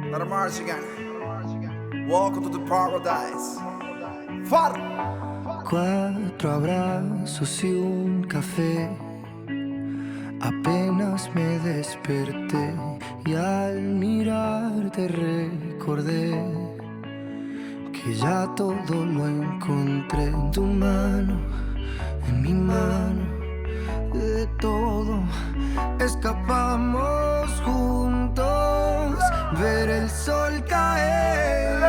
Let 'em march again. Welcome to the paradise. Far. 4 abrazos y un café. Apenas me desperté y al mirarte recordé que ya todo lo encontré en tu mano, en mi mano. De todo escapamos juntos, ver el sol caer.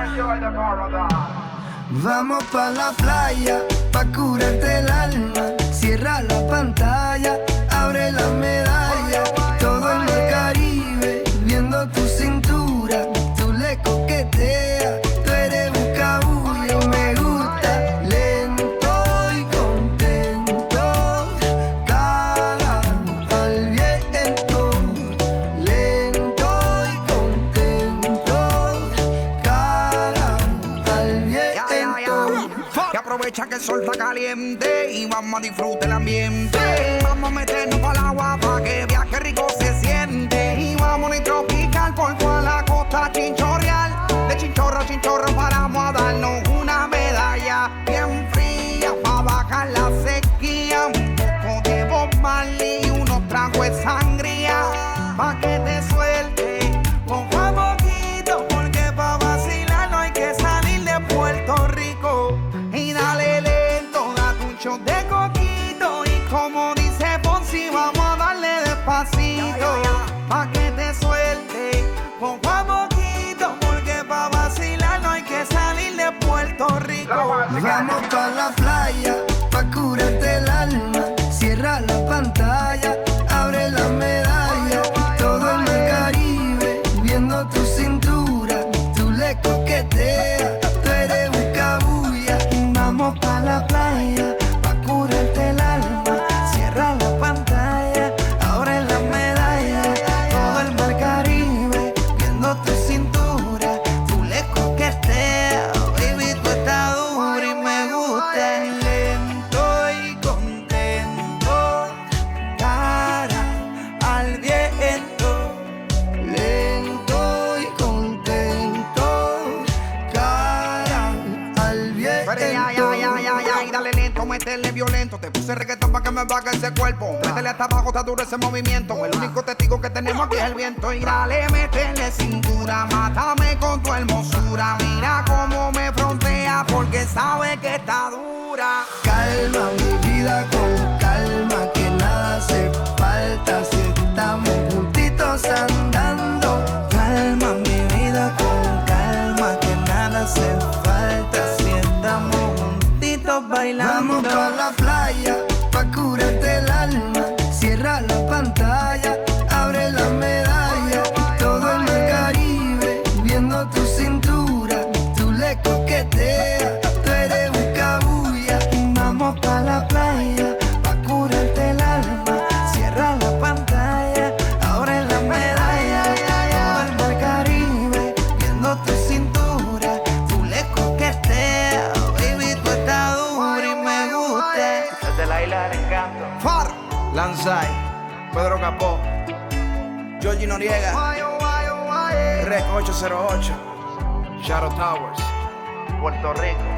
Vamos pa' la playa, pa' curarte el alma. Cierra la pantalla, abre la medalla. Todo en el Caribe, viendo tu cintura. Tú le coqueteas, tú eres un cabullo. Me gusta lento y contento, cara al viento. Lento y contento, cara al viento. Que aprovecha que el sol está caliente y vamos a disfrutar el ambiente. Vamos a meternos para el agua para que viaje rico se siente. Y vamos a tropical por toda la costa chinchorreal. De chinchorro a chinchorro paramos a darnos una medalla bien fría para bajar la sequía. Un poco de Bob Marley y unos tragos de sangría pa' que te suelte poco a poquito, porque pa' vacilar no hay que salir de Puerto Rico. Y dale lento, date un shot de coquito. Y como dice Fonsi, vamos a darle despacito pa' que te suelte poco a poquito, porque pa' vacilar no hay que salir de Puerto Rico. Vamos pa' la playa, pa' curarte el alma. Cierra la pantalla, abre la medalla. Todo en el Caribe, viendo tu cintura. Tú le coqueteas, tú eres un cabulla. Vamos pa' la playa, pa' curarte el alma. Cierra la pantalla, abre la medalla. Todo el mar Caribe, viendo tu cintura. Tú le coqueteas, baby, tú estás dura y me gusta. Lento y contento, cara al viento. Lento y contento, cara al viento. Pero y dale lento, métele violento. Te puse reggaetón pa' que me baje ese cuerpo. Métele hasta abajo, está duro ese movimiento. El único testigo que tenemos aquí es el viento. Y dale, métele cintura, mátame con tu hermosura. Mira cómo me frontea porque sabe que está dura. Calma mi vida con calma, que nada hace falta si estamos juntitos andando. Calma mi vida con calma, que nada hace falta si estamos juntitos bailando. Vamos pa' la playa, pa' curarte el alma. Cierra la pantalla, abre la medalla. Todo en el Caribe, viendo tu cintura. Tú le coqueteas, tú eres un cabulla. Vamos pa' la playa, pa' curarte el alma. Cierra la pantalla, abre la medalla. Todo el mar Caribe, viendo tu cintura. Tú le coqueteas, baby, tú estás dura y me gusta. Desde la isla del encanto. Far. Lanzai, Pedro Capó, Georgie Noriega. Rec 808, Shadow Towers, Puerto Rico.